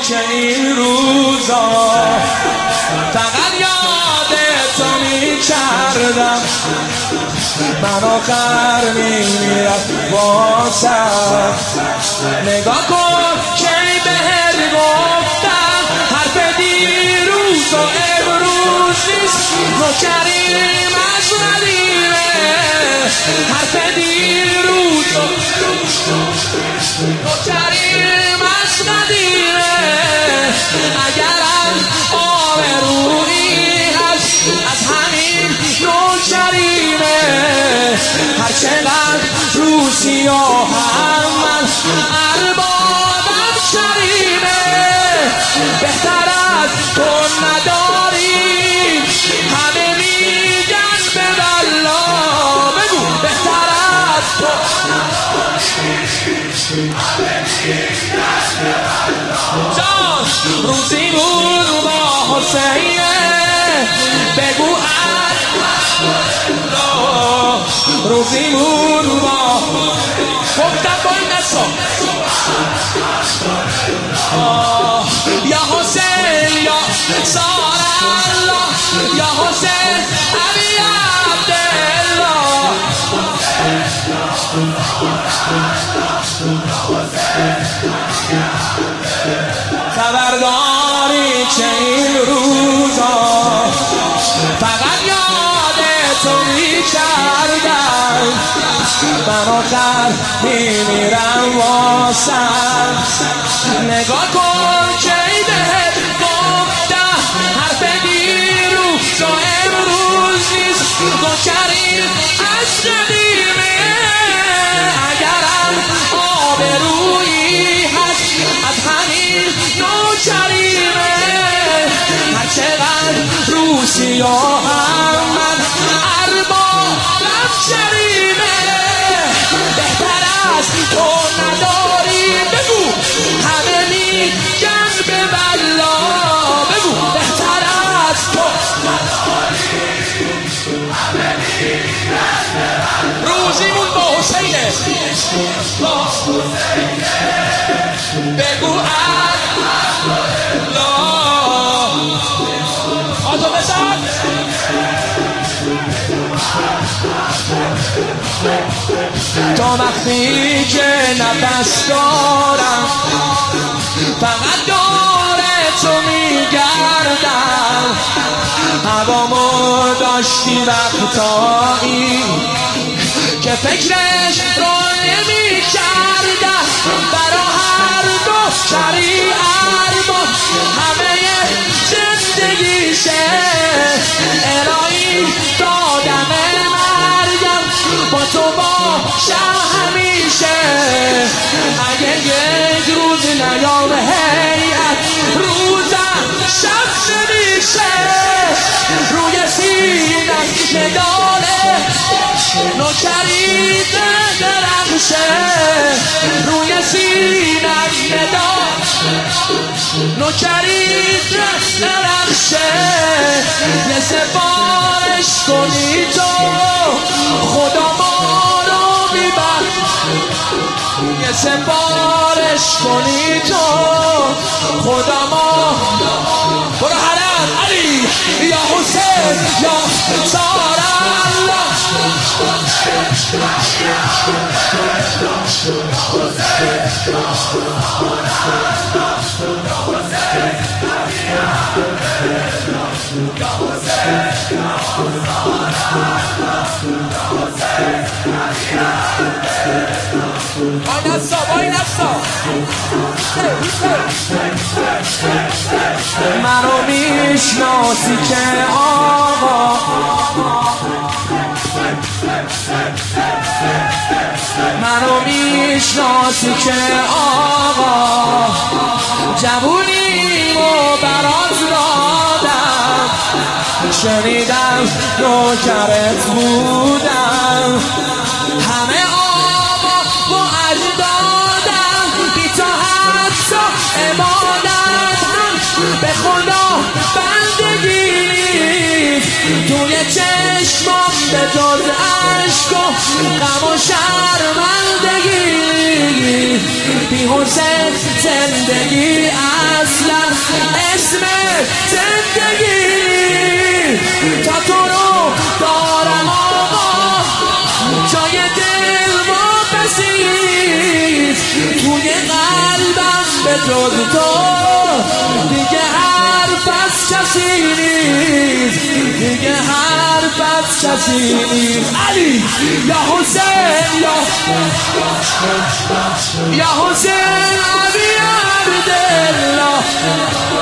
که این روزا فقط یاد تو میکردم، من آخر میمیرم واسه. نگاه کن که بهت گفتم حرف دیروز و امروز نیست، نوکریم از ندیره. حرف دیروز و نوکریم از ندیره. اگرم آبرویی هست از همین نوکریمه. هر چقدر روزی و هم من اربابم شریمه. بهتر از تو نداریم همه میگن به والله. بگو بهتر از تو جان. روزی بود با حسینه بگو روزی بود با گفتم با این نسا یا حسین یا سار الله یا حسین علی عبدالله. خبرداری که این روزا فقط یاد تو میکردم، من آخر میمیرم واسم. نگاه کن که بهت گفتم حرف دیروز و امروز نیست، نوکریم از ندیره. اگرم آبرویی هست از همین نوکریمه. هر چقدر روسی و هم من اربابم شریمه. بهتر از تو نداریم بگو همه میگن به والله. بگو بهتر از تو نداریم همه میگن به والله. روزیمون با حسینه بگو الله. آتو بزن تا وقتی که نفس دارم فقط دور تو میگردم. هوامو داشتی وقتایی که فکرش رو نمی کردم. برا هر دو شریعت با همه زندگیشه الهی دادم مرگم با تو باشم همیشه. اگه یک روز نیام هیئت روزم شب نمیشه. روی سینم مداله نوکری درخشه. روی سینم مدال نوکری درخشه. یه سفارش کنی تو خدا ما رو میبر. یه سفارش کنی تو خدا ما. برو حرم علی یا حسین یا سار الله. منو میشناسی که آقا منو میشناسی که آقا جوونیمو برات دادم. شنیدم نوکرت بودم. همه آقا و اجدادم بی تو حتی عبادت هم به خدا بندگی نیست. توی چشمم به جز عشق و غم و شرمندگی بی حسین زندگی اصلا دل مقصیز توی قلبم به جز تو دیگه حرف از کسی نیست دیگه حرف از کسی نیست علی یا حسین یا حسین علی عبدالله